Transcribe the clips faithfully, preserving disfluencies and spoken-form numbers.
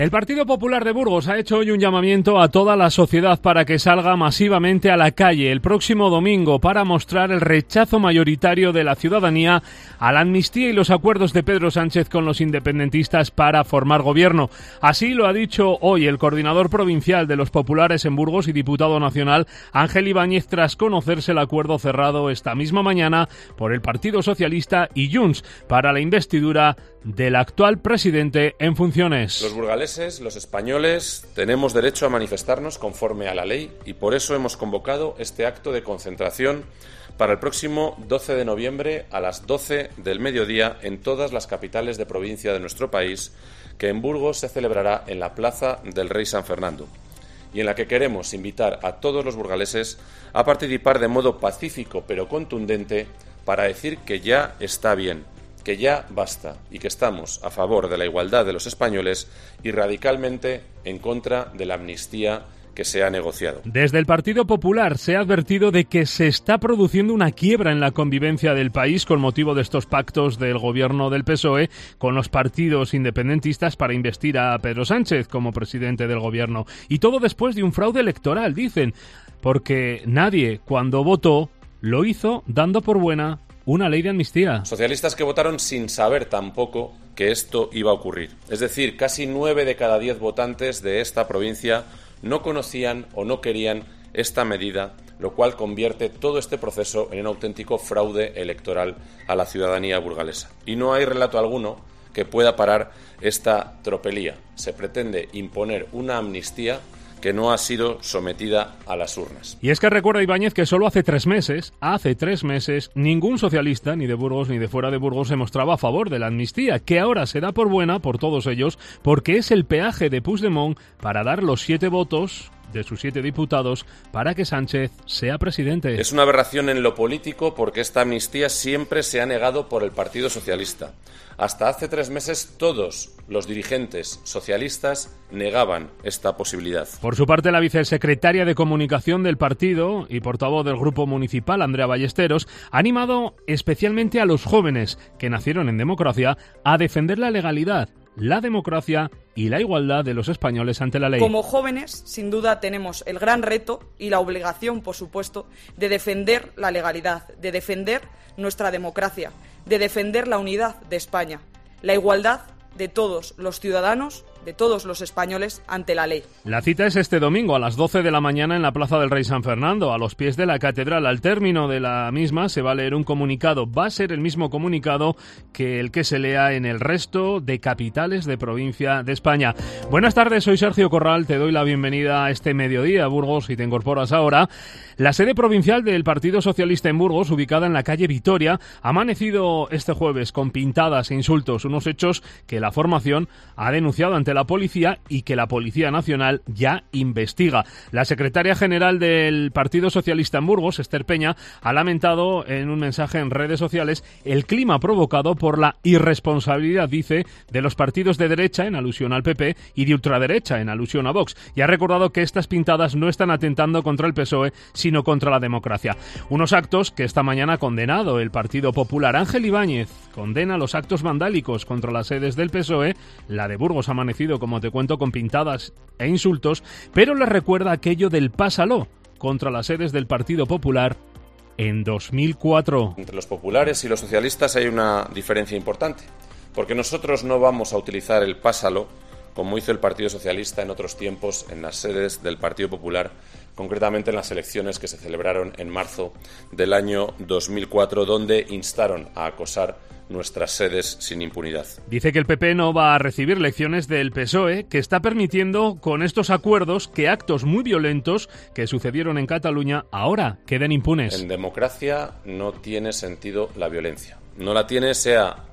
El Partido Popular de Burgos ha hecho hoy un llamamiento a toda la sociedad para que salga masivamente a la calle el próximo domingo para mostrar el rechazo mayoritario de la ciudadanía a la amnistía y los acuerdos de Pedro Sánchez con los independentistas para formar gobierno. Así lo ha dicho hoy el coordinador provincial de los populares en Burgos y diputado nacional Ángel Ibáñez tras conocerse el acuerdo cerrado esta misma mañana por el Partido Socialista y Junts para la investidura del actual presidente en funciones. Los burgaleses, los españoles, tenemos derecho a manifestarnos conforme a la ley y por eso hemos convocado este acto de concentración para el próximo doce de noviembre a las doce del mediodía en todas las capitales de provincia de nuestro país, que en Burgos se celebrará en la Plaza del Rey San Fernando, y en la que queremos invitar a todos los burgaleses a participar de modo pacífico pero contundente para decir que ya está bien, que ya basta y que estamos a favor de la igualdad de los españoles y radicalmente en contra de la amnistía que se ha negociado. Desde el Partido Popular se ha advertido de que se está produciendo una quiebra en la convivencia del país con motivo de estos pactos del gobierno del P S O E con los partidos independentistas para investir a Pedro Sánchez como presidente del gobierno. Y todo después de un fraude electoral, dicen, porque nadie, cuando votó, lo hizo dando por buena una ley de amnistía. Socialistas que votaron sin saber tampoco que esto iba a ocurrir. Es decir, casi nueve de cada diez votantes de esta provincia no conocían o no querían esta medida, lo cual convierte todo este proceso en un auténtico fraude electoral a la ciudadanía burgalesa. Y no hay relato alguno que pueda parar esta tropelía. Se pretende imponer una amnistía que no ha sido sometida a las urnas. Y es que recuerda Ibáñez que solo hace tres meses, hace tres meses, ningún socialista, ni de Burgos ni de fuera de Burgos, se mostraba a favor de la amnistía, que ahora se da por buena por todos ellos, porque es el peaje de Puigdemont para dar los siete votos de sus siete diputados para que Sánchez sea presidente. Es una aberración en lo político porque esta amnistía siempre se ha negado por el Partido Socialista. Hasta hace tres meses todos los dirigentes socialistas negaban esta posibilidad. Por su parte, la vicesecretaria de Comunicación del partido y portavoz del Grupo Municipal, Andrea Ballesteros, ha animado especialmente a los jóvenes que nacieron en democracia a defender la legalidad, la democracia y la igualdad de los españoles ante la ley. Como jóvenes, sin duda, tenemos el gran reto y la obligación, por supuesto, de defender la legalidad, de defender nuestra democracia, de defender la unidad de España, la igualdad de todos los ciudadanos, de todos los españoles ante la ley. La cita es este domingo a las doce de la mañana en la Plaza del Rey San Fernando, a los pies de la catedral. Al término de la misma se va a leer un comunicado. Va a ser el mismo comunicado que el que se lea en el resto de capitales de provincia de España. Buenas tardes, soy Sergio Corral, te doy la bienvenida a este mediodía, Burgos, y te incorporas ahora. La sede provincial del Partido Socialista en Burgos, ubicada en la calle Vitoria, ha amanecido este jueves con pintadas e insultos, unos hechos que la formación ha denunciado ante la policía y que la Policía Nacional ya investiga. La secretaria general del Partido Socialista en Burgos, Esther Peña, ha lamentado en un mensaje en redes sociales el clima provocado por la irresponsabilidad, dice, de los partidos de derecha, en alusión al P P, y de ultraderecha, en alusión a Vox, y ha recordado que estas pintadas no están atentando contra el P S O E, sino contra la democracia. Unos actos que esta mañana ha condenado el Partido Popular. Ángel Ibáñez condena los actos vandálicos contra las sedes del P S O E. La de Burgos ha amanecido, como te cuento, con pintadas e insultos, pero les recuerda aquello del pásalo contra las sedes del Partido Popular en dos mil cuatro. Entre los populares y los socialistas hay una diferencia importante, porque nosotros no vamos a utilizar el pásalo como hizo el Partido Socialista en otros tiempos en las sedes del Partido Popular, concretamente en las elecciones que se celebraron en marzo del año dos mil cuatro, donde instaron a acosar nuestras sedes sin impunidad. Dice que el P P no va a recibir lecciones del P S O E, que está permitiendo con estos acuerdos que actos muy violentos que sucedieron en Cataluña ahora queden impunes. En democracia no tiene sentido la violencia. No la tiene, sea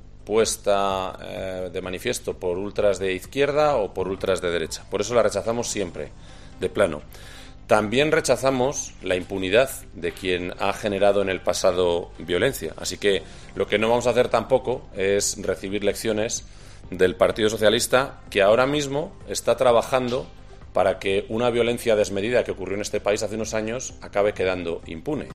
puesta eh, de manifiesto por ultras de izquierda o por ultras de derecha. Por eso la rechazamos siempre, de plano. También rechazamos la impunidad de quien ha generado en el pasado violencia. Así que lo que no vamos a hacer tampoco es recibir lecciones del Partido Socialista, que ahora mismo está trabajando para que una violencia desmedida que ocurrió en este país hace unos años acabe quedando impune.